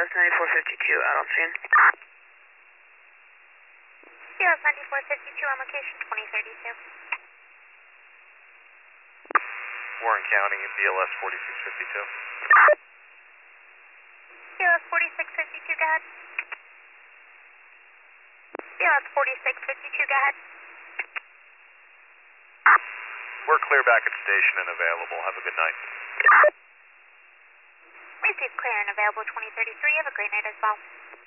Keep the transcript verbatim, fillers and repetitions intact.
Sierra ninety-four fifty-two, out on scene. Sierra ninety-four fifty-two on location twenty thirty-two. Warren County, B L S forty-six fifty-two. B L S forty-six fifty-two, go ahead. B L S forty-six fifty-two, go ahead. We're clear back at station and available. Have a good night. Receive clear and available twenty thirty-three. Have a great night as well.